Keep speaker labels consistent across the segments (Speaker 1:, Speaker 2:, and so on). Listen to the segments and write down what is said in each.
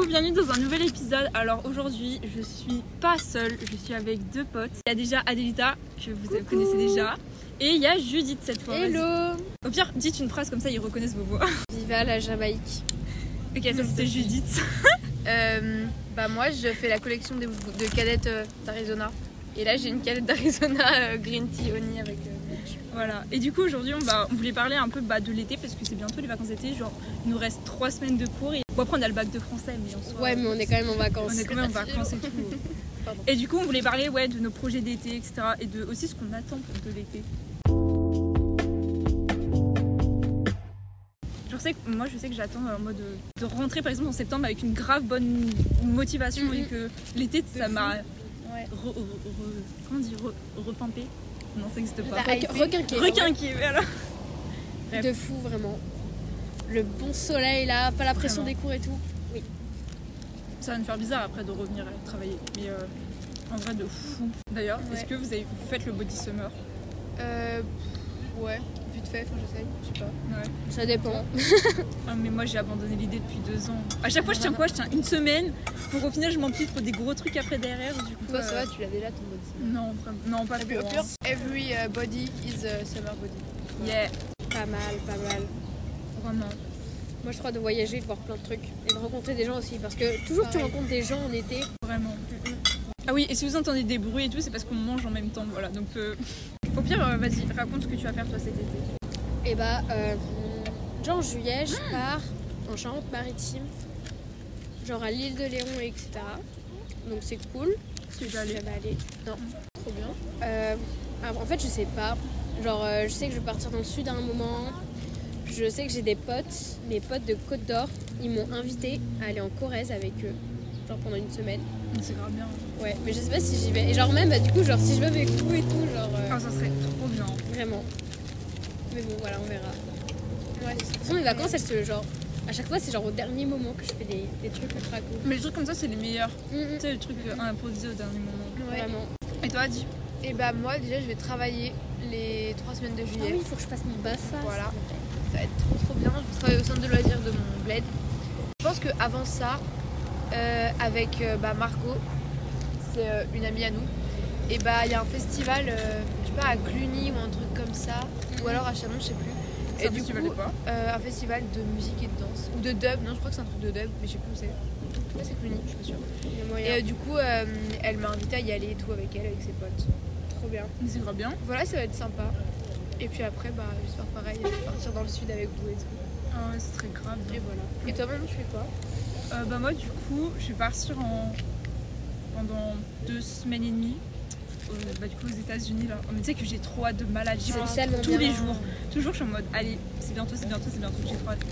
Speaker 1: bienvenue dans un nouvel épisode. Alors aujourd'hui, je suis pas seule, je suis avec deux potes. Il y a déjà Adélita, que vous connaissez déjà, et il y a Judith cette fois.
Speaker 2: Hello.
Speaker 1: Au pire, dites une phrase comme ça, ils reconnaissent vos voix.
Speaker 2: Viva la Jamaïque.
Speaker 1: Ok, ça c'était Judith.
Speaker 3: Moi je fais la collection de cadettes d'Arizona. Et là j'ai une cadette d'Arizona Green Tea Honey avec
Speaker 1: Voilà, et du coup aujourd'hui on voulait parler un peu de l'été parce que c'est bientôt les vacances d'été, genre il nous reste 3 semaines de cours et bon, après on a le bac de français mais en soi,
Speaker 2: ouais mais on est quand même en vacances.
Speaker 1: On est quand même en vacances et tout. Et du coup on voulait parler de nos projets d'été etc et de aussi ce qu'on attend de l'été. Je sais que j'attends en mode de rentrer par exemple en septembre avec une grave bonne motivation et que l'été ça m'a comment on dit repimpé. Non, ça n'existe pas. Requinqué, voilà. Bref.
Speaker 2: De fou, vraiment. Le bon soleil là, pas la pression
Speaker 1: Vraiment.
Speaker 2: des cours et tout. Oui.
Speaker 1: Ça va me faire bizarre après de revenir travailler. Mais en vrai, de fou. D'ailleurs, est-ce que vous faites le body summer?
Speaker 3: Ouais, vite fait, j'essaye, je sais pas.
Speaker 1: Ouais.
Speaker 2: Ça dépend.
Speaker 1: Mais moi, j'ai abandonné l'idée depuis 2 ans. À chaque fois, je tiens une semaine pour au final, je m'empile pour des gros trucs après derrière. Du coup,
Speaker 3: Toi, ça va, tu l'as déjà ton body summer?
Speaker 1: Non, non, pas trop.
Speaker 3: Au pire, every body is a summer body.
Speaker 1: Yeah,
Speaker 2: Pas mal.
Speaker 1: vraiment.
Speaker 2: Moi je crois de voyager, de voir plein de trucs et de rencontrer des gens aussi parce que toujours tu rencontres des gens en été.
Speaker 1: Vraiment. Ah oui, et si vous entendez des bruits et tout, c'est parce qu'on mange en même temps. Voilà, donc au pire, vas-y, raconte ce que tu vas faire toi cet été.
Speaker 2: Et genre en juillet, je pars en Charente-Maritime, genre à l'île de Léon, etc. Donc c'est cool.
Speaker 1: Tu vas aller.
Speaker 2: J'avais allé. Non.
Speaker 1: Trop bien.
Speaker 2: En fait, je sais pas. Genre, je sais que je vais partir dans le sud à un moment. Je sais que j'ai des potes, mes potes de Côte d'Or, ils m'ont invité à aller en Corrèze avec eux, genre pendant une semaine.
Speaker 1: C'est grave bien.
Speaker 2: Ouais, mais je sais pas si j'y vais. Et genre même, du coup, genre si je vais avec vous et tout, genre...
Speaker 1: Ah, ça serait trop bien.
Speaker 2: Vraiment. Mais bon, voilà, on verra. Ouais. De toute façon, les vacances, elles se genre... À chaque fois, c'est genre au dernier moment que je fais des trucs ultra cool.
Speaker 1: Mais les trucs comme ça, c'est les meilleurs. Tu sais, les trucs improvisés au dernier moment.
Speaker 3: Ouais.
Speaker 2: Vraiment.
Speaker 1: Et toi, Adi?
Speaker 3: Et moi déjà je vais travailler les 3 semaines de
Speaker 2: Ah
Speaker 3: juillet.
Speaker 2: oui, il faut que je passe mon BAFA.
Speaker 3: Voilà. Ça va être trop bien. Je vais travailler au centre de loisirs de mon bled. Je pense qu'avant ça, avec Margot, c'est une amie à nous, et il y a un festival, je sais pas, à Cluny ou un truc comme ça, ou alors à Chalon, je sais plus.
Speaker 1: C'est un festival de quoi?
Speaker 3: Un festival de musique et de danse, ou de dub, non je crois que c'est un truc de dub, mais je sais plus où c'est. Ouais, c'est Cluny, je suis pas sûre. Et du coup, elle m'a invité à y aller et tout avec elle, avec ses potes. Trop bien.
Speaker 1: C'est grave bien.
Speaker 3: Voilà, ça va être sympa. Et puis après, j'espère pareil, partir dans le sud avec vous et tout.
Speaker 1: Ah ouais, c'est très grave.
Speaker 3: Et voilà. Et toi, maman, tu fais quoi?
Speaker 1: Moi, du coup, je vais partir pendant 2 semaines et demie. Du coup, aux États-Unis là. Mais tu sais que j'ai trop hâte de malade. J'y pense tous les jours. Toujours, je suis en mode, allez, c'est bientôt. J'ai trop hâte.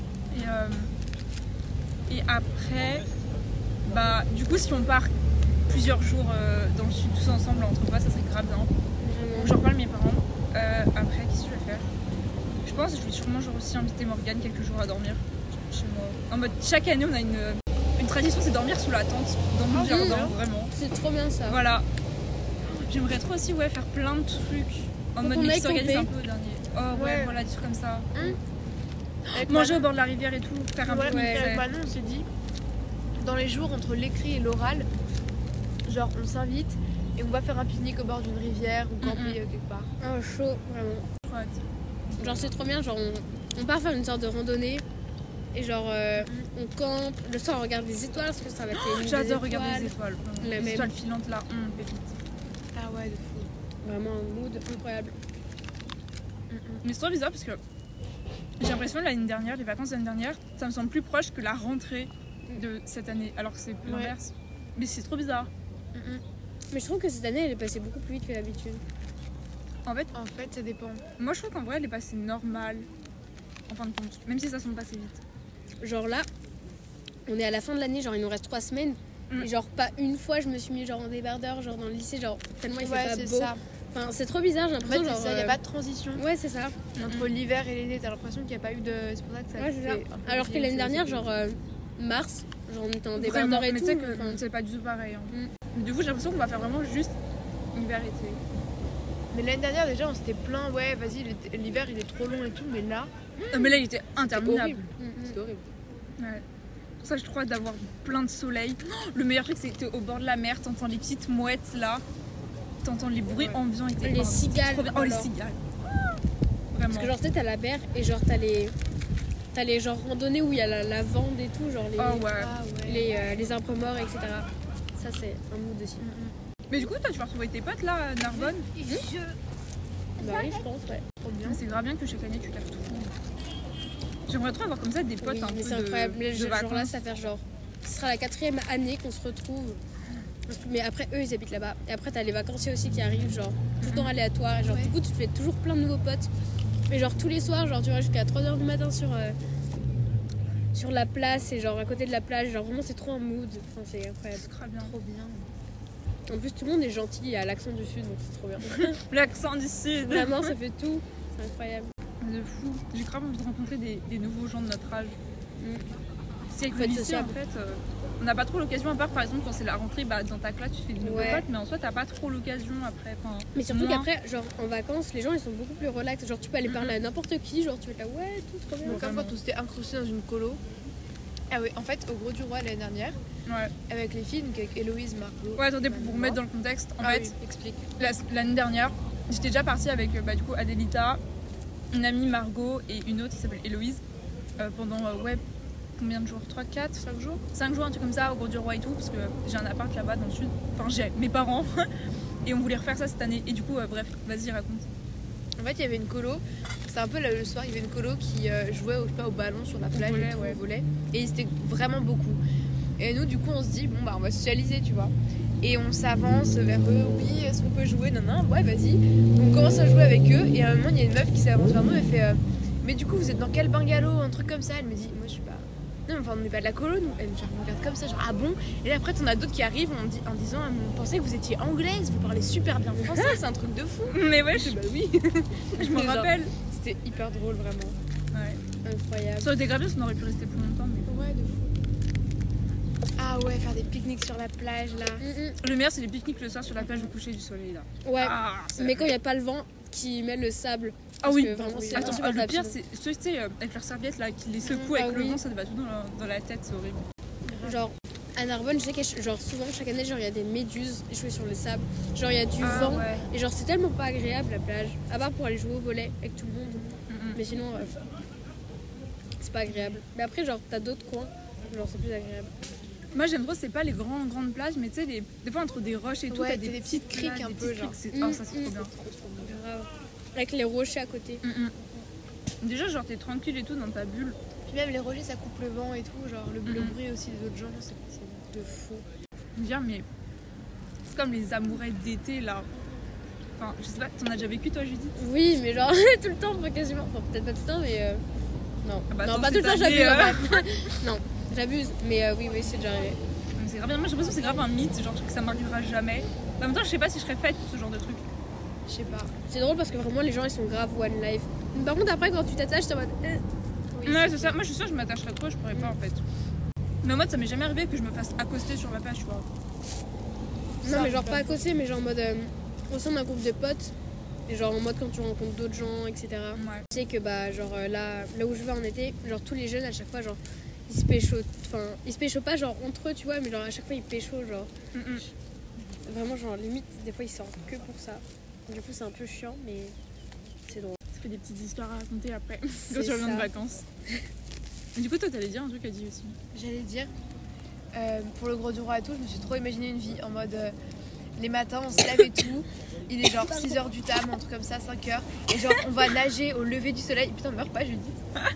Speaker 1: Et après, du coup, si on part plusieurs jours dans le sud tous ensemble entre potes, ça serait grave bien. Donc j'en parle à mes parents. Après, qu'est-ce que je vais faire? Je pense que je vais sûrement aussi inviter Morgane quelques jours à dormir chez moi. En mode, chaque année, on a une tradition, c'est dormir sous la tente dans mon jardin, vraiment.
Speaker 2: C'est trop bien ça.
Speaker 1: Voilà. J'aimerais trop aussi faire plein de trucs en mode mais qui s'organise un peu au dernier. Oh ouais, voilà, des trucs comme ça. Manger au bord de la rivière et tout, faire un peu.
Speaker 3: Avec Manon, on s'est dit, dans les jours entre l'écrit et l'oral, genre on s'invite et on va faire un pique-nique au bord d'une rivière ou camper quelque part.
Speaker 2: Oh, chaud, vraiment.
Speaker 1: Ouais.
Speaker 2: Genre c'est trop bien, genre on part faire une sorte de randonnée et genre on campe, le soir on regarde les étoiles parce que ça va être les
Speaker 1: J'adore regarder les étoiles.
Speaker 2: Les
Speaker 1: étoiles filantes là, pépite.
Speaker 3: Ah ouais, de fou.
Speaker 2: Vraiment un mood incroyable.
Speaker 1: Mais c'est trop bizarre parce que j'ai l'impression que les vacances de l'année dernière, ça me semble plus proche que la rentrée de cette année, alors que c'est l'inverse. Mais c'est trop bizarre.
Speaker 2: Mais je trouve que cette année elle est passée beaucoup plus vite que d'habitude.
Speaker 3: En fait, ça dépend.
Speaker 1: Moi je trouve qu'en vrai elle est passée normale en fin de compte, même si ça semble passer vite.
Speaker 2: Genre là, on est à la fin de l'année, genre il nous reste 3 semaines. Et genre pas une fois je me suis mis genre en débardeur, genre dans le lycée, genre tellement il fait pas beau.
Speaker 3: Ça.
Speaker 2: Enfin c'est trop bizarre, j'ai l'impression
Speaker 3: genre il n'y a pas de transition.
Speaker 2: Ouais c'est ça.
Speaker 3: Entre l'hiver et l'été, t'as l'impression qu'il n'y a pas eu de... C'est pour ça que ça fait
Speaker 2: ça. Alors que l'année dernière, genre mars, genre on était en débardeur et tout.
Speaker 1: Mais tu sais que c'est pas du tout pareil. Du coup j'ai l'impression qu'on va faire vraiment juste hiver-été.
Speaker 3: Mais l'année dernière déjà on s'était plaint, vas-y l'hiver il est trop long et tout, mais là...
Speaker 1: Mais là il était interminable.
Speaker 3: C'est horrible.
Speaker 1: Ouais. Ça, je crois d'avoir plein de soleil. Oh, le meilleur truc, c'est que t'es au bord de la mer, t'entends les petites mouettes là, t'entends les bruits ambiants.
Speaker 2: Les cigales.
Speaker 1: Oh, les cigales. Vraiment.
Speaker 2: Parce que genre, tu sais, t'as la mer et genre, t'as les genre randonnées où il y a la vente et tout, genre les arbres morts, etc. Ça, c'est un mood aussi.
Speaker 1: Mais du coup, toi, tu vas retrouver tes potes là à Narbonne.
Speaker 2: Bah oui, je pense, ouais.
Speaker 3: Trop bien.
Speaker 1: C'est grave bien que chaque année tu captes tout. J'aimerais trop avoir comme ça des potes
Speaker 2: Oui,
Speaker 1: un
Speaker 2: mais
Speaker 1: peu
Speaker 2: c'est incroyable.
Speaker 1: de
Speaker 2: Genre là,
Speaker 1: vacances.
Speaker 2: ça fait genre. Ce sera la 4e année qu'on se retrouve. Mais après, eux, ils habitent là-bas. Et après, t'as les vacanciers aussi qui arrivent, genre tout le temps aléatoire. Et genre, du coup, tu te fais toujours plein de nouveaux potes. Et genre, tous les soirs, genre, tu vas jusqu'à 3h du matin sur la place. Et genre, à côté de la plage. Genre, vraiment, c'est trop un mood. Enfin, c'est incroyable.
Speaker 1: C'est très bien.
Speaker 3: Trop bien.
Speaker 2: En plus, tout le monde est gentil. Il y a l'accent du sud, donc c'est trop bien.
Speaker 1: L'accent du sud.
Speaker 2: Vraiment, ça fait tout. C'est incroyable.
Speaker 1: De fou. J'ai grave envie de rencontrer des nouveaux gens de notre âge. C'est avec
Speaker 2: Faut
Speaker 1: le
Speaker 2: être
Speaker 1: lycée
Speaker 2: sociable.
Speaker 1: en fait, on n'a pas trop l'occasion, à part par exemple quand c'est la rentrée, bah, dans ta classe tu fais de nouveaux
Speaker 2: Ouais.
Speaker 1: potes, mais en soi t'as pas trop l'occasion après. Enfin,
Speaker 2: Mais surtout
Speaker 1: moins.
Speaker 2: qu'après, genre en vacances, les gens ils sont beaucoup plus relax. Genre tu peux aller parler à n'importe qui, genre tu vas être là, ouais, tout trop bien.
Speaker 3: Donc, comme quand on s'était incrusté dans une colo. Ah oui, en fait, au Gros du Roi l'année dernière,
Speaker 1: Ouais.
Speaker 3: avec les filles, donc avec Héloïse, Margot.
Speaker 1: Ouais, attendez, pour vous remettre dans le contexte, en fait,
Speaker 3: oui, explique.
Speaker 1: l'année dernière, j'étais déjà partie avec bah, du coup Adélita, une amie Margot et une autre qui s'appelle Héloïse pendant combien de jours 3, 4, 5 jours 5 jours, un truc comme ça, au Gros du Roi et tout, parce que j'ai un appart là-bas dans le sud. Enfin, j'ai mes parents. Et on voulait refaire ça cette année. Et du coup, bref, vas-y, raconte.
Speaker 3: En fait, il y avait une colo. C'était un peu le soir, il y avait une colo qui jouait au ballon sur la plage,
Speaker 1: volet,
Speaker 3: et tout,
Speaker 1: ouais.
Speaker 3: au volet. Et ils étaient vraiment beaucoup. Et nous, du coup, on se dit, bon, bah, on va socialiser, tu vois. Et on s'avance vers eux. Oui, est-ce qu'on peut jouer? Non, non, ouais, vas-y. On commence à jouer avec eux. Et à un moment, il y a une meuf qui s'avance vers nous. Elle fait, mais du coup, vous êtes dans quel bungalow? Un truc comme ça. Elle me dit, moi, je suis pas. Non, mais enfin, on n'est pas de la colo, nous. Elle me regarde comme ça, genre, ah bon? Et là, après, t'en as d'autres qui arrivent en disant, on pensait que vous étiez anglaise, vous parlez super bien français, c'est un truc de fou.
Speaker 1: Mais ouais,
Speaker 3: Bah oui.
Speaker 1: je me
Speaker 3: Genre,
Speaker 1: rappelle.
Speaker 3: C'était hyper drôle, vraiment.
Speaker 1: Ouais.
Speaker 2: Incroyable.
Speaker 1: Ça aurait été grave bien si on aurait pu rester plus longtemps. Mais...
Speaker 3: Ouais, de fou. Ah ouais, faire des pique-niques sur la plage, là.
Speaker 1: Le meilleur, c'est les pique-niques le soir sur la plage au coucher du soleil là.
Speaker 2: Ouais,
Speaker 1: Ah, c'est-
Speaker 2: mais quand il n'y a pas le vent qui met le sable.
Speaker 1: Ah
Speaker 2: parce
Speaker 1: oui,
Speaker 2: que vraiment, c'est
Speaker 1: attends,
Speaker 2: insupportable,
Speaker 1: le pire,
Speaker 2: sinon.
Speaker 1: c'est ceux, tu sais, avec leurs serviettes là, qui les secouent
Speaker 2: Ah
Speaker 1: avec le
Speaker 2: oui.
Speaker 1: vent, ça te va tout dans la tête, c'est horrible.
Speaker 2: Genre, à Narbonne, je sais que genre, souvent, chaque année, genre, il y a des méduses échouées sur le sable. Genre, il y a du vent.
Speaker 1: Ouais.
Speaker 2: Et genre, c'est tellement pas agréable la plage. À part pour aller jouer au volet avec tout le monde. Mais sinon, c'est pas agréable. Mais après, genre, t'as d'autres coins. Genre, c'est plus agréable.
Speaker 1: Moi j'aime trop, c'est pas les grandes plages, mais tu sais, des fois entre des roches et tout,
Speaker 3: Ouais,
Speaker 1: t'as
Speaker 3: t'as des petites criques
Speaker 1: plages,
Speaker 3: un
Speaker 1: des
Speaker 3: peu,
Speaker 1: petites
Speaker 3: genre.
Speaker 1: criques, ah, ça c'est trop bien.
Speaker 2: Grave. Avec les rochers à côté.
Speaker 1: Déjà, genre t'es tranquille et tout dans ta bulle.
Speaker 3: Puis même les rochers, ça coupe le vent et tout. Genre, le bruit aussi des autres gens, c'est de fou.
Speaker 1: Dire, mais c'est comme les amourettes d'été là. Enfin, je sais pas, t'en as déjà vécu toi, Judith?
Speaker 2: Oui, mais genre, tout le temps, quasiment. Enfin, peut-être pas tout le temps, mais. Non,
Speaker 1: Ah bah
Speaker 2: non
Speaker 1: attends,
Speaker 2: pas tout le temps,
Speaker 1: cette
Speaker 2: j'abuse.
Speaker 1: année,
Speaker 2: ouais. Non, j'abuse. Mais oui, c'est déjà arrivé.
Speaker 1: Mais c'est grave bien. Moi j'ai l'impression que c'est grave un mythe, genre que ça m'arrivera jamais. Mais en même temps, je sais pas si je serais faite pour ce genre de truc.
Speaker 3: Je sais pas.
Speaker 2: C'est drôle parce que vraiment, les gens, ils sont grave one life. Par contre, après, quand tu t'attaches, t'es en mode.
Speaker 3: Oui,
Speaker 1: Ouais, c'est ça. Moi je suis sûre que je m'attacherais trop, je pourrais pas en fait. Mais en mode, ça m'est jamais arrivé que je me fasse accoster sur la plage, tu vois.
Speaker 2: Non, mais genre pas à côté, mais genre en mode. Au sein d'un groupe de potes. Et genre en mode quand tu rencontres d'autres gens, etc.
Speaker 1: Ouais.
Speaker 2: Tu sais que bah, genre là où je vais en été, genre tous les jeunes à chaque fois, genre ils se pécho. Enfin, ils se pécho pas genre entre eux, tu vois, mais genre à chaque fois ils pécho, genre. Vraiment, genre limite, des fois ils sortent que pour ça. Du coup, c'est un peu chiant, mais c'est drôle.
Speaker 1: Ça fait des petites histoires à raconter après, quand
Speaker 2: C'est
Speaker 1: tu reviens de
Speaker 2: ça.
Speaker 1: vacances. Et du coup, toi, t'allais dire un truc à dire aussi.
Speaker 3: J'allais dire, pour le Gros du Roi et tout, je me suis trop imaginé une vie en mode les matins on se lève et tout, il est genre 6h du tam, un truc comme ça, 5h, et genre on va nager au lever du soleil. Putain, meurs pas, Judith.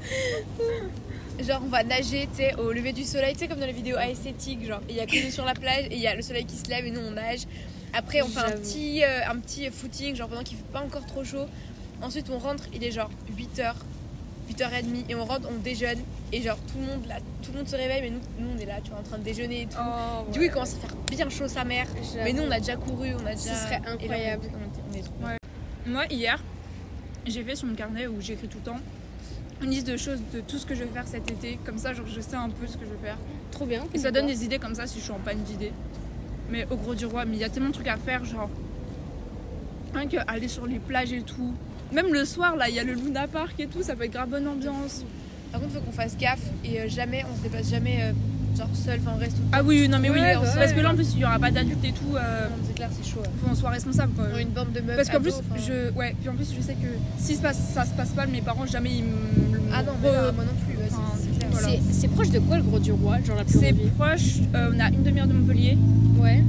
Speaker 3: Genre on va nager, tu sais, au lever du soleil, tu sais, comme dans les vidéos esthétiques, genre il y a que nous sur la plage et il y a le soleil qui se lève et nous on nage. Après on fait un petit footing, genre pendant qu'il fait pas encore trop chaud. Ensuite on rentre, il est genre 8h, 8h30 et on rentre, on déjeune et genre tout le monde se réveille, mais nous on est là, tu vois, en train de déjeuner et tout. Du coup il commence à faire bien chaud sa mère, mais nous on a déjà couru, on a déjà...
Speaker 2: Ce serait incroyable.
Speaker 3: On est trop bien.
Speaker 1: Ouais. Moi, hier, j'ai fait sur mon carnet où j'écris tout le temps une liste de choses, de tout ce que je vais faire cet été. Comme ça, genre, je sais un peu ce que je vais faire.
Speaker 2: Trop bien.
Speaker 1: Et ça donne des idées comme ça si je suis en panne d'idées. Mais au Gros du Roi, mais il y a tellement de trucs à faire, genre rien que aller sur les plages et tout. Même le soir, là, il y a le Luna Park et tout, ça peut être grave bonne ambiance.
Speaker 3: Par contre faut qu'on fasse gaffe et jamais, on se dépasse jamais genre seul, enfin on reste tout le temps.
Speaker 1: Ah oui, non mais oui,
Speaker 2: Ouais, bah
Speaker 1: parce
Speaker 2: ouais.
Speaker 1: que là en plus il y aura pas d'adultes et tout,
Speaker 3: Non, c'est clair, c'est chaud.
Speaker 1: faut qu'on soit responsable quoi.
Speaker 3: On est une bande de meufs.
Speaker 1: Parce qu'en plus,
Speaker 3: ados, enfin.
Speaker 1: puis en plus je sais que si ça se passe pas, mes parents jamais ils me
Speaker 3: Ah non, mais là, moi non plus, ouais,
Speaker 1: Enfin,
Speaker 3: c'est clair.
Speaker 1: voilà.
Speaker 2: C'est proche de quoi le Gros du Roi? Genre la plus
Speaker 1: C'est
Speaker 2: grande ville.
Speaker 1: proche, on a une demi-heure de Montpellier.
Speaker 2: Ouais.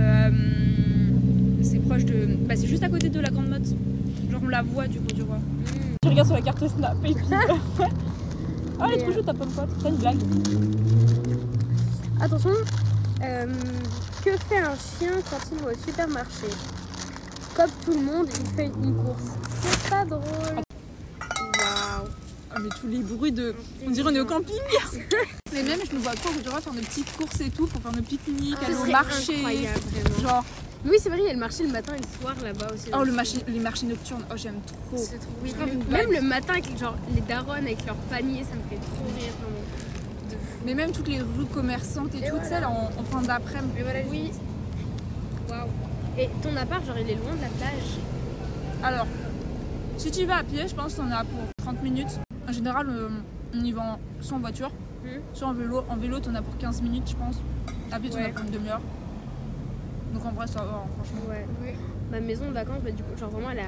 Speaker 1: C'est proche de. Bah, c'est juste à côté de la Grande Motte. Genre, on la voit du Gros du Roi. Je regarde sur la carte Snap et puis. Ah, elle est trop chouette ta pomme pote. C'est une blague.
Speaker 2: Attention, que fait un chien quand il va au supermarché? Comme tout le monde, il fait une course. C'est pas drôle. Waouh.
Speaker 1: Ah, mais tous les bruits de. On dirait on est au camping. Mais même, je me vois trop au Gros du Roi faire nos petites courses et tout pour faire nos pique-niques, aller au marché.
Speaker 2: Incroyable, vraiment.
Speaker 1: Genre.
Speaker 2: Oui, c'est vrai, il y a le marché le matin et le soir là-bas aussi.
Speaker 1: Oh, les marchés nocturnes. Oh, j'aime trop.
Speaker 2: C'est trop
Speaker 1: Je
Speaker 2: oui,
Speaker 1: trouve une
Speaker 2: même
Speaker 1: vibe.
Speaker 2: le matin avec genre les darons avec leur panier, ça me fait trop rire vraiment. De fou.
Speaker 1: Mais même toutes les rues commerçantes et, toutes celles en fin d'après-midi.
Speaker 3: Mais voilà,
Speaker 2: Oui. Waouh. Et ton appart, genre il est loin de la plage?
Speaker 1: Alors, si tu y vas à pied, je pense qu'on a pour 30 minutes. En général, on y va soit en voiture, soit en vélo. En vélo, t'en as pour 15 minutes, je pense. À pied, t'en as
Speaker 2: Ouais.
Speaker 1: pour une demi-heure. Donc en vrai, ça va, hein, franchement.
Speaker 2: Ouais.
Speaker 3: Oui.
Speaker 2: Ma maison de vacances, bah, du coup, genre vraiment,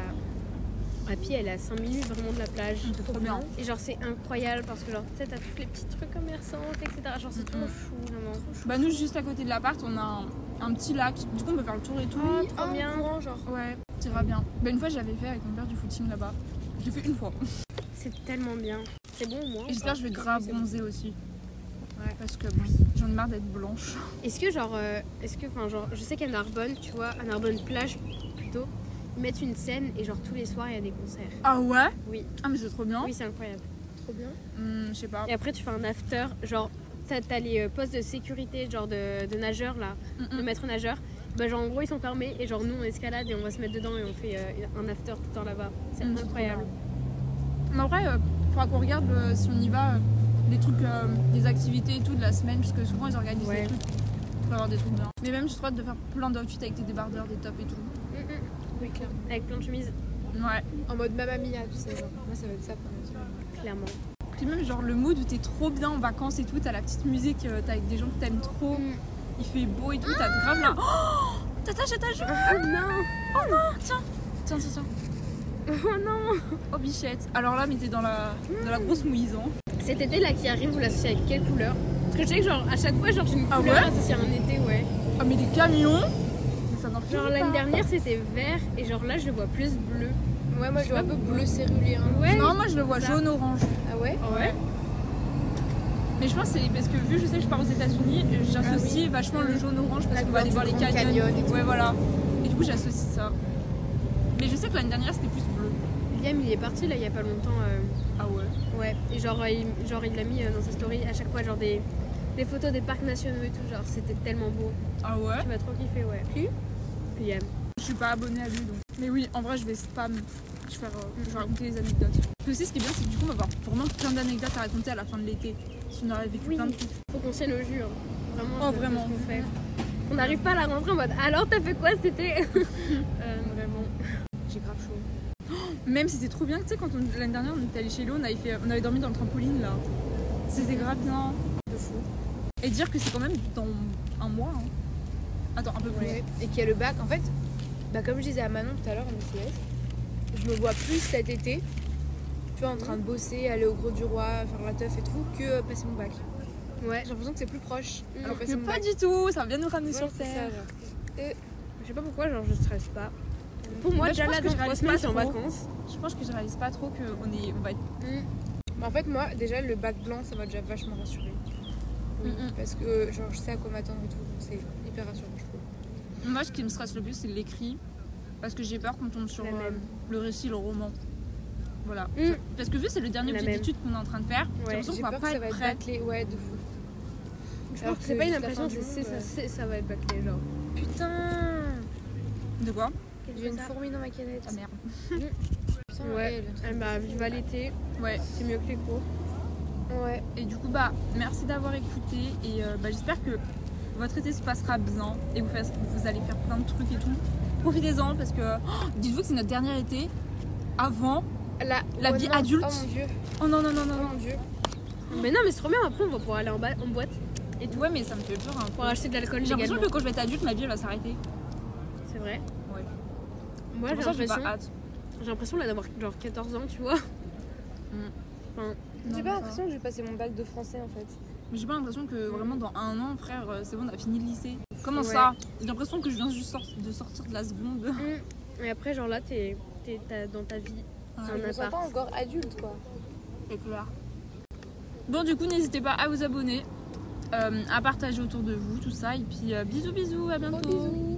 Speaker 2: à pied, elle est à 5 minutes vraiment de la plage.
Speaker 1: C'est trop bien.
Speaker 2: Et genre, c'est incroyable parce que, genre, tu sais, t'as tous les petits trucs commerçantes, etc. Genre, c'est trop chou, vraiment.
Speaker 1: Bah, nous, juste à côté de l'appart, on a un petit lac. Du coup, on peut faire le tour et tout.
Speaker 2: Oui, trop bien.
Speaker 3: Genre.
Speaker 1: Ouais, ça va bien. Bah, une fois, j'avais fait avec mon père du footing là-bas. J'ai fait une fois.
Speaker 2: C'est tellement bien. C'est bon au moins.
Speaker 1: Et j'espère que je vais grave bronzer aussi. Ouais, parce que bon, j'en ai marre d'être blanche.
Speaker 2: Est-ce que, genre, enfin, genre, je sais qu'à Narbonne, tu vois, à Narbonne plage plutôt, ils mettent une scène et, genre, tous les soirs, il y a des concerts.
Speaker 1: Ah ouais?
Speaker 2: Oui.
Speaker 1: Ah, mais c'est trop bien.
Speaker 2: Oui, c'est incroyable.
Speaker 3: Trop bien.
Speaker 1: Je sais pas.
Speaker 2: Et après, tu fais un after, genre, t'as les postes de sécurité, genre de nageurs là, de maîtres nageurs. Bah, genre, en gros, ils sont fermés et, genre, nous, on escalade et on va se mettre dedans et on fait un after tout le temps là-bas. C'est
Speaker 1: C'est
Speaker 2: incroyable.
Speaker 1: Mais en vrai, faudra qu'on regarde si on y va, des trucs, des activités et tout de la semaine, parce que souvent ils organisent
Speaker 2: Ouais.
Speaker 1: des trucs pour avoir des trucs bien. Mais même, j'ai trop hâte de faire plein d'outfits avec des débardeurs, des tops et tout.
Speaker 3: Oui, clairement.
Speaker 2: Avec plein de chemises,
Speaker 1: Ouais.
Speaker 3: En mode Mamma Mia, tu sais. Genre. Moi, ça va être ça pendant une semaine.
Speaker 2: clairement.
Speaker 1: Puis même, genre, le mood où t'es trop bien en vacances et tout, t'as la petite musique, t'es avec des gens que t'aimes trop, il fait beau et tout, t'as grave là. Oh, t'attaches.
Speaker 2: Oh non!
Speaker 1: Tiens.
Speaker 2: Oh non!
Speaker 1: Oh, bichette. Alors là, mais t'es dans la grosse mouise, hein.
Speaker 2: Cet été là qui arrive, vous l'associez avec quelle couleur? Parce que je sais que, genre, à chaque fois, genre, j'ai une
Speaker 1: Ah
Speaker 2: couleur
Speaker 1: ouais?
Speaker 2: associée à un été, ouais.
Speaker 1: Ah, mais les camions, ça n'en finit
Speaker 2: Genre,
Speaker 1: pas.
Speaker 2: l'année dernière, c'était vert et, genre, là, je le vois plus bleu.
Speaker 3: Ouais, moi, je vois un peu bleu cellulé. Hein.
Speaker 2: Ouais.
Speaker 1: Non, moi je le vois
Speaker 2: ça.
Speaker 1: jaune-orange.
Speaker 3: Ah ouais?
Speaker 2: Ouais.
Speaker 1: Mais je pense que c'est parce que vu je sais que je pars aux États-Unis, j'associe vachement le jaune-orange parce
Speaker 3: La
Speaker 1: qu'on va aller voir les
Speaker 3: couleur du
Speaker 1: canyons.
Speaker 3: Grand Canyon et tout.
Speaker 1: Ouais, voilà. Et du coup, j'associe ça. Mais je sais que l'année dernière, c'était plus bleu.
Speaker 2: Liam, il est parti là il y a pas longtemps.
Speaker 1: Ah ouais.
Speaker 2: Ouais. Et genre, il l'a mis dans sa story à chaque fois, genre des photos des parcs nationaux et tout. Genre, c'était tellement beau.
Speaker 1: Ah ouais.
Speaker 2: Tu vas trop kiffer, ouais. Liam.
Speaker 1: Je suis pas abonnée à lui donc. Mais oui, en vrai, je vais spam. Je vais raconter des anecdotes. Puis aussi, ce qui est bien, c'est que du coup, on va avoir vraiment plein d'anecdotes à raconter à la fin de l'été. Si on aurait vécu
Speaker 2: Oui.
Speaker 1: plein de trucs.
Speaker 2: Faut qu'on tienne au jus. Hein. Vraiment.
Speaker 1: Oh,
Speaker 2: de
Speaker 1: vraiment.
Speaker 2: ce qu'on fait. On n'arrive pas à la rentrée en mode alors t'as fait quoi cet été? Vraiment.
Speaker 3: J'ai grave chaud.
Speaker 1: Même si c'était trop bien, tu sais, quand l'année dernière, on était allé chez Léo, on avait dormi dans le trampoline là. C'était grave bien.
Speaker 3: De fou.
Speaker 1: Et dire que c'est quand même dans un mois. Hein. Attends, un peu plus.
Speaker 3: Ouais. Et qu'il y a le bac. En fait, bah, comme je disais à Manon tout à l'heure en ECS, je me vois plus cet été, tu vois, en train de bosser, aller au Gros du Roi, faire la teuf et tout, que passer mon bac.
Speaker 2: Ouais.
Speaker 3: J'ai l'impression que c'est plus proche.
Speaker 1: Alors que
Speaker 3: passer mon
Speaker 1: pas
Speaker 3: bac.
Speaker 1: du tout, ça va bien nous ramener
Speaker 3: Voilà,
Speaker 1: sur
Speaker 3: c'est ça,
Speaker 1: terre.
Speaker 3: genre.
Speaker 2: Je sais pas pourquoi, genre je stresse pas. Pour moi,
Speaker 1: Bah,
Speaker 2: déjà
Speaker 1: je pense
Speaker 2: là
Speaker 1: que
Speaker 2: dans
Speaker 1: je
Speaker 2: 3
Speaker 1: réalise
Speaker 2: semaines,
Speaker 1: pas
Speaker 2: je suis en
Speaker 1: trop.
Speaker 2: vacances.
Speaker 1: Je pense que je réalise pas trop qu'on va être.
Speaker 3: Mais en fait, moi, déjà, le bac blanc, ça m'a déjà vachement rassurée. Parce que, genre, je sais à quoi m'attendre et tout, donc c'est hyper rassurant, je trouve.
Speaker 1: Moi, ce qui me stresse le plus, c'est l'écrit. Parce que j'ai peur qu'on tombe sur
Speaker 2: La même.
Speaker 1: le récit, le roman. Voilà.
Speaker 2: Mm.
Speaker 1: Parce que vu c'est le dernier
Speaker 2: La
Speaker 1: objet
Speaker 2: même.
Speaker 1: d'études qu'on est en train de faire, j'ai l'impression
Speaker 3: J'ai
Speaker 1: qu'on
Speaker 3: peur
Speaker 1: va
Speaker 3: que
Speaker 1: pas
Speaker 3: ça
Speaker 1: être
Speaker 3: va être
Speaker 1: prêt.
Speaker 3: bâclé, ouais, de fou.
Speaker 2: Je
Speaker 3: Alors
Speaker 2: pense que c'est pas une
Speaker 3: juste la
Speaker 2: impression,
Speaker 3: fin du monde,
Speaker 2: ça va être bâclé, genre. Putain.
Speaker 1: De quoi?
Speaker 3: J'ai une fourmi dans ma canette.
Speaker 1: Ah merde.
Speaker 3: Putain,
Speaker 2: Ouais.
Speaker 3: elle.
Speaker 2: Bah, vive à l'été,
Speaker 1: Ouais.
Speaker 2: c'est mieux que les cours.
Speaker 3: Ouais.
Speaker 1: Et du coup, bah, merci d'avoir écouté. Et bah, j'espère que votre été se passera bien. Et vous allez faire plein de trucs et tout. Profitez-en parce que dites-vous que c'est notre dernier été avant. La vie
Speaker 3: non.
Speaker 1: adulte.
Speaker 3: Oh mon dieu.
Speaker 1: Oh non, non, non,
Speaker 3: Oh
Speaker 1: non, non.
Speaker 3: mon dieu.
Speaker 2: Mais non, mais c'est trop bien, après on va pouvoir aller en boîte. et tout.
Speaker 1: Ouais, mais ça me fait peur.
Speaker 2: Pour acheter de l'alcool
Speaker 1: J'ai l'impression
Speaker 2: légalement.
Speaker 1: que quand je vais être adulte, ma vie elle va s'arrêter.
Speaker 2: C'est vrai.
Speaker 1: Ouais.
Speaker 2: Moi
Speaker 1: C'est
Speaker 2: j'ai
Speaker 1: pour ça que j'ai pas
Speaker 2: l'impression.
Speaker 1: hâte.
Speaker 2: J'ai l'impression là d'avoir genre 14 ans, tu vois. Enfin,
Speaker 3: J'ai pas l'impression que j'ai passé mon bac de français en fait.
Speaker 1: Mais j'ai pas l'impression que vraiment dans un an, frère, c'est bon, on a fini le lycée. Comment
Speaker 2: Ouais.
Speaker 1: ça? J'ai l'impression que je viens juste de sortir de la seconde.
Speaker 2: et après, genre là, t'es dans ta vie.
Speaker 1: Ouais.
Speaker 2: T'es en
Speaker 3: Je me sens
Speaker 2: appart.
Speaker 3: pas encore adulte quoi.
Speaker 1: C'est clair. Bon, du coup, n'hésitez pas à vous abonner, à partager autour de vous, tout ça. Et puis, bisous, bisous, à bientôt.
Speaker 3: Gros bisous.